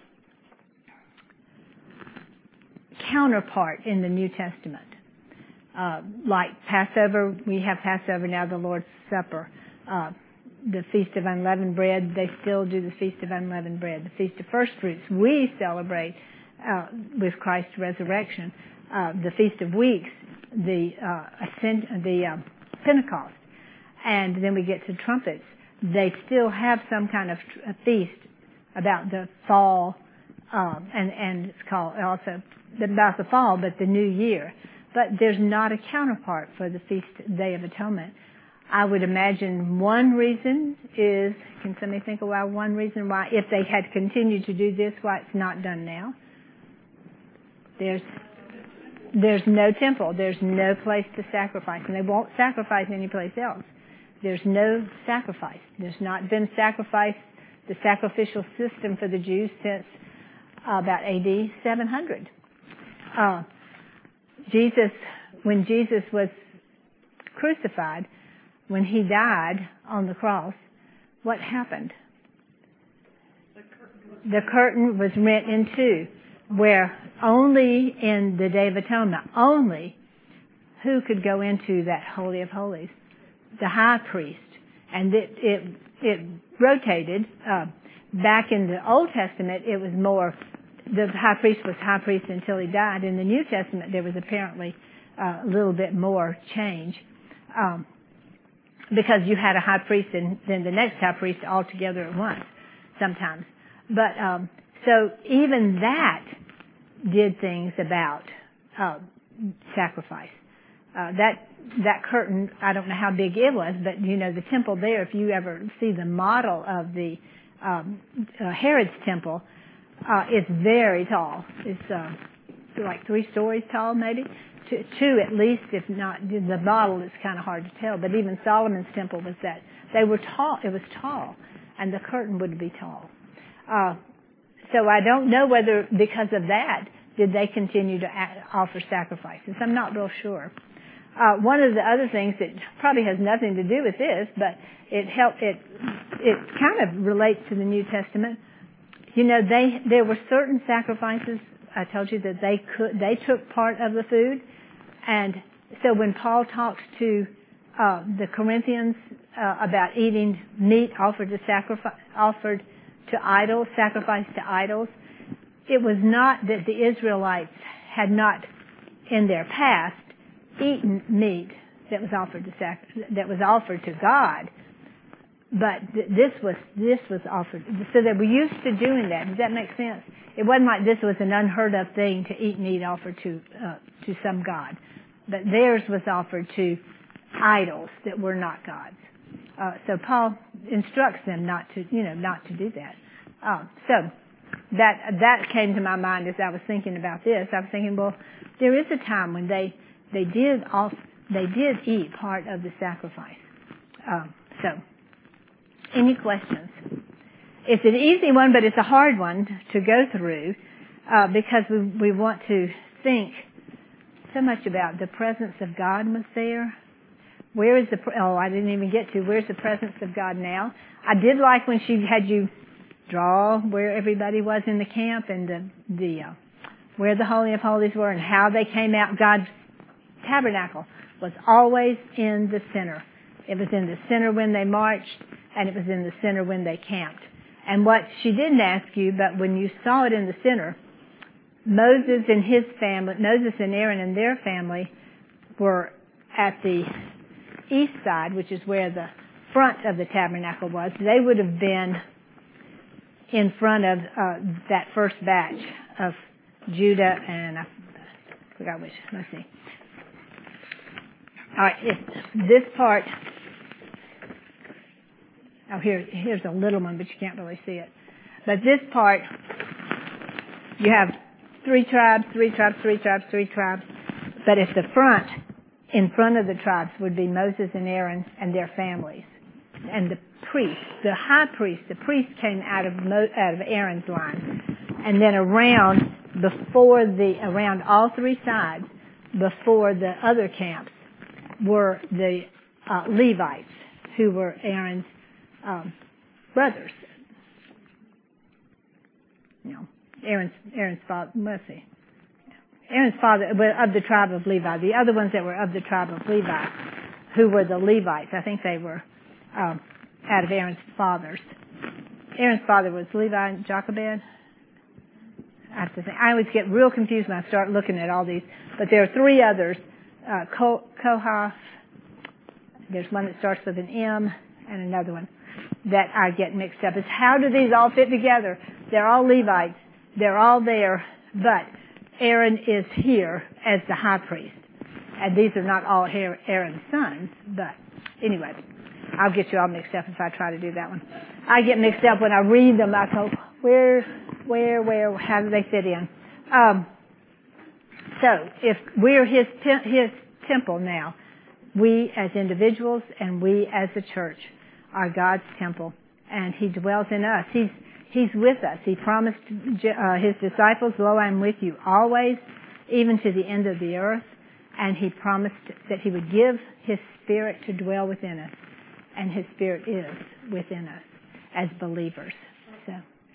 counterpart in the New Testament. Like Passover, we have Passover now, the Lord's Supper. The Feast of Unleavened Bread, they still do the Feast of Unleavened Bread. The Feast of First Fruits, we celebrate with Christ's resurrection. The Feast of Weeks, the Pentecost. And then we get to trumpets. They still have some kind of feast about the fall, and it's called also about the fall, but the new year. But there's not a counterpart for the Feast Day of Atonement. I would imagine one reason is, can somebody think of one reason why, if they had continued to do this, why it's not done now? There's no temple. There's no place to sacrifice, and they won't sacrifice anyplace else. There's no sacrifice. There's not been sacrifice, the sacrificial system for the Jews since about AD 700. When Jesus was crucified, when he died on the cross, what happened? The curtain was rent in two, where only in the Day of Atonement, only who could go into that Holy of Holies? The high priest. And it rotated. Back in the Old Testament, it was more, the high priest was high priest until he died. In the New Testament, there was apparently a little bit more change. Because you had a high priest and then the next high priest all together at once, sometimes. But, so even that did things about, sacrifice. That curtain, I don't know how big it was, but you know, the temple there, if you ever see the model of the, Herod's temple, it's very tall. It's, like 3 stories tall, maybe. 2 at least, if not, the model is kind of hard to tell, but even Solomon's temple was that They were tall. It was tall, and the curtain would be tall. So I don't know whether because of that did they continue to offer sacrifices. I'm not real sure. One of the other things that probably has nothing to do with this, but it kind of relates to the New Testament. You know, there were certain sacrifices. I told you that they took part of the food, and so when Paul talks to the Corinthians about eating meat offered to idols, sacrificed to idols, it was not that the Israelites had not in their past eaten meat that was offered to God, but this was offered. So they were used to doing that. Does that make sense? It wasn't like this was an unheard of thing to eat meat offered to some god, but theirs was offered to idols that were not gods. So Paul instructs them not to do that. So that came to my mind as I was thinking about this. I was thinking, well, there is a time when they did eat part of the sacrifice. So, any questions? It's an easy one, but it's a hard one to go through because we want to think so much about the presence of God was there. Where is I didn't even get to, where's the presence of God now? I did like when she had you draw where everybody was in the camp and where the Holy of Holies were and how they came out. God's tabernacle was always in the center. It was in the center when they marched, and it was in the center when they camped. And what she didn't ask you, but when you saw it in the center, Moses and Aaron and their family were at the east side, which is where the front of the tabernacle was. They would have been in front of that first batch of Judah and I forgot which. Let's see. All right, this part. Oh, here's a little one, but you can't really see it. But this part, you have three tribes. But at the front, in front of the tribes, would be Moses and Aaron and their families, and the priest, the high priest. The priest came out of Aaron's line, and then around all three sides, before the other camps, were the Levites, who were Aaron's brothers. Aaron's father. Let's see. Aaron's father of the tribe of Levi. The other ones that were of the tribe of Levi, who were the Levites. I think they were out of Aaron's fathers. Aaron's father was Levi and Jochebed. I always get real confused when I start looking at all these. But there are three others. Kohath. There's one that starts with an M, and another one that I get mixed up. Is how do these all fit together? They're all Levites. They're all there, but Aaron is here as the high priest. And these are not all Aaron's sons, but anyway, I'll get you all mixed up if I try to do that one. I get mixed up when I read them. I go, where, how do they fit in? So if we're his temple now, we as individuals and we as a church are God's temple, and he dwells in us. He's with us. He promised his disciples, "Lo, I'm with you always, even to the end of the earth." And he promised that he would give his Spirit to dwell within us. And his Spirit is within us as believers. So.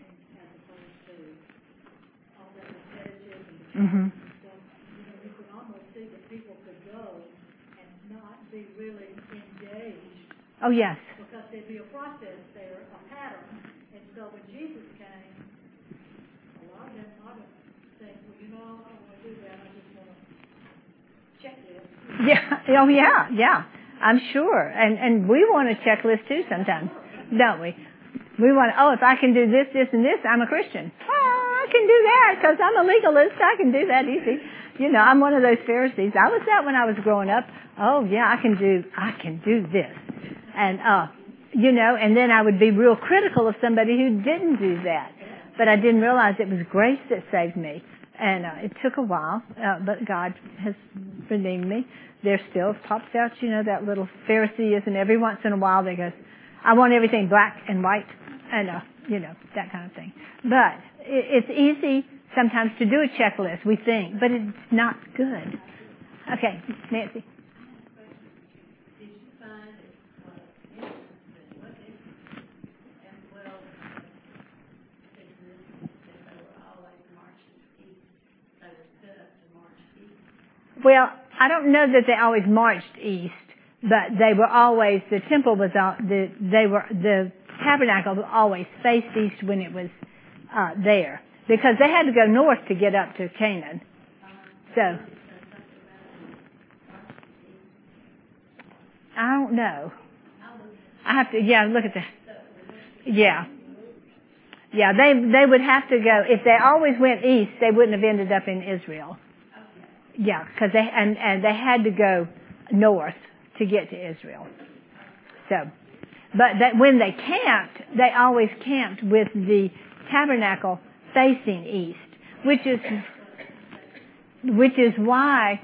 Mm-hmm. You can almost see that people could go and not be really engaged. Oh, yes. Because there'd be a process there, a pattern. And so when Jesus came, a lot of them ought to think, well, I don't want to do that. I just want to check this. Yeah. Oh, yeah. I'm sure. And we want a checklist too sometimes, don't we? We want, if I can do this, this, and this, I'm a Christian. I can do that because I'm a legalist. I can do that easy. I'm one of those Pharisees. I was that when I was growing up. Oh, yeah, I can do this. And, and then I would be real critical of somebody who didn't do that. But I didn't realize it was grace that saved me. And it took a while, but God has redeemed me. There still pops out, that little Phariseeism every once in a while that goes, I want everything black and white and, that kind of thing. But it's easy sometimes to do a checklist, we think, but it's not good. Okay, Nancy. Well, I don't know that they always marched east, but they were always, the temple was, the tabernacle always faced east when it was there. Because they had to go north to get up to Canaan. So, I don't know. I have to, look at the, yeah, they would have to go, if they always went east, they wouldn't have ended up in Israel. Yeah, because they had to go north to get to Israel. So, but that when they camped, they always camped with the tabernacle facing east, which is why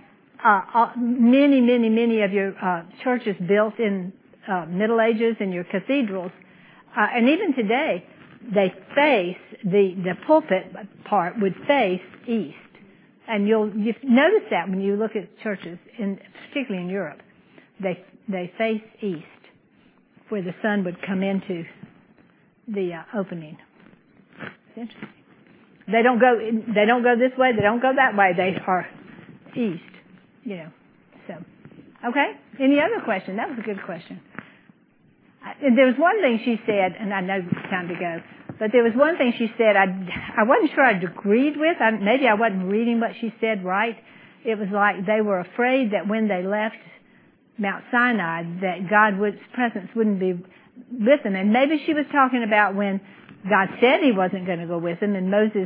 many of your churches built in Middle Ages and your cathedrals, and even today, they face the pulpit part would face east. And you'll notice that when you look at churches, particularly in Europe, they face east, where the sun would come into the opening. It's interesting. They don't go this way. They don't go that way. They are east. So okay. Any other question? That was a good question. There was one thing she said, and I know it's time to go. But there was one thing she said I wasn't sure I agreed with. Maybe I wasn't reading what she said right. It was like they were afraid that when they left Mount Sinai that God's presence wouldn't be with them. And maybe she was talking about when God said He wasn't going to go with them, and Moses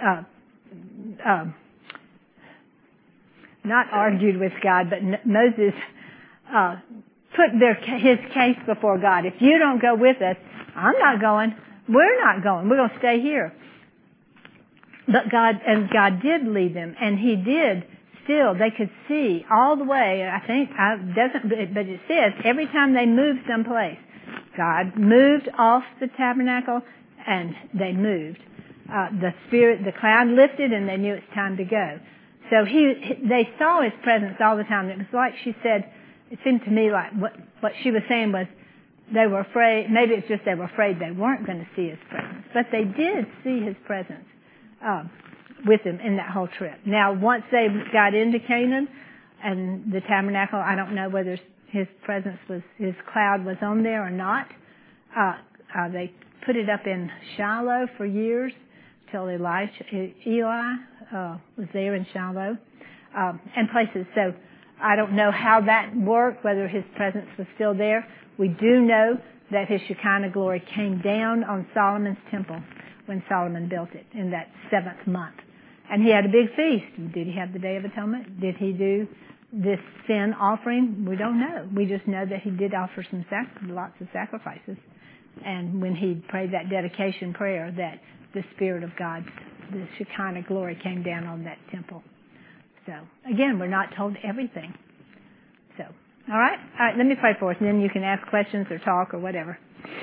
not argued with God, but Moses put his case before God. If you don't go with us, I'm not going. We're not going. We're going to stay here. But God did lead them, and He did. Still, they could see all the way. I think but it says every time they moved someplace, God moved off the tabernacle, and they moved. The cloud lifted, and they knew it's time to go. So they saw His presence all the time. It was like she said. It seemed to me like what she was saying was. They were afraid, maybe it's just they were afraid they weren't going to see His presence. But they did see His presence with them in that whole trip. Now, once they got into Canaan and the tabernacle, I don't know whether His cloud was on there or not. They put it up in Shiloh for years till Eli was there in Shiloh and places. So I don't know how that worked, whether His presence was still there. We do know that His Shekinah glory came down on Solomon's temple when Solomon built it in that 7th month. And he had a big feast. Did he have the Day of Atonement? Did he do this sin offering? We don't know. We just know that he did offer lots of sacrifices. And when he prayed that dedication prayer, that the Spirit of God, the Shekinah glory came down on that temple. So, again, we're not told everything. So, all right, let me pray for us, and then you can ask questions or talk or whatever.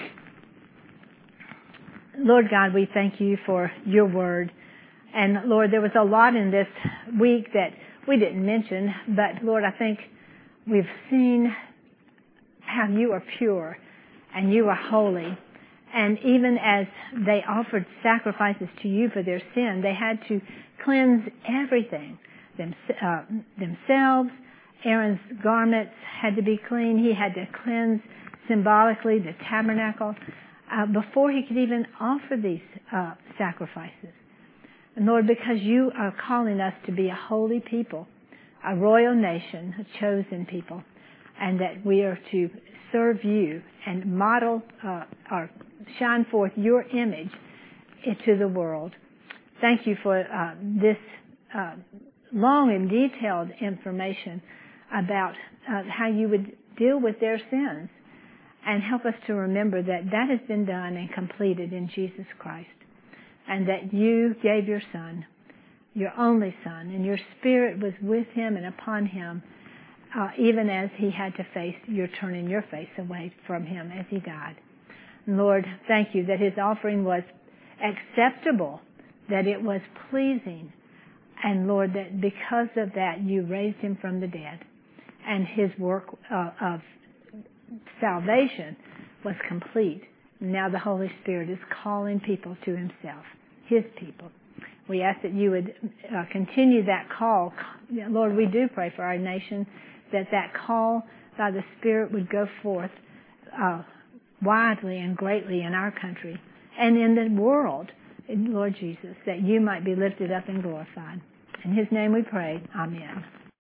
Lord God, we thank You for Your word. And Lord, there was a lot in this week that we didn't mention, but Lord, I think we've seen how You are pure and You are holy. And even as they offered sacrifices to You for their sin, they had to cleanse everything. Themselves, Aaron's garments had to be clean. He had to cleanse symbolically the tabernacle before he could even offer these sacrifices. And Lord, because You are calling us to be a holy people, a royal nation, a chosen people, and that we are to serve You and model or shine forth Your image into the world. Thank You for this long and detailed information about how You would deal with their sins, and help us to remember that that has been done and completed in Jesus Christ, and that You gave Your Son, Your only Son, and Your Spirit was with Him and upon Him, even as He had to face Your turning Your face away from Him as He died. Lord, thank you that his offering was acceptable, that it was pleasing. And Lord, that because of that, you raised him from the dead. And his work of salvation was complete. Now the Holy Spirit is calling people to himself, his people. We ask that you would continue that call. Lord, we do pray for our nation, that call by the Spirit would go forth widely and greatly in our country and in the world, Lord Jesus, that you might be lifted up and glorified. In his name we pray. Amen.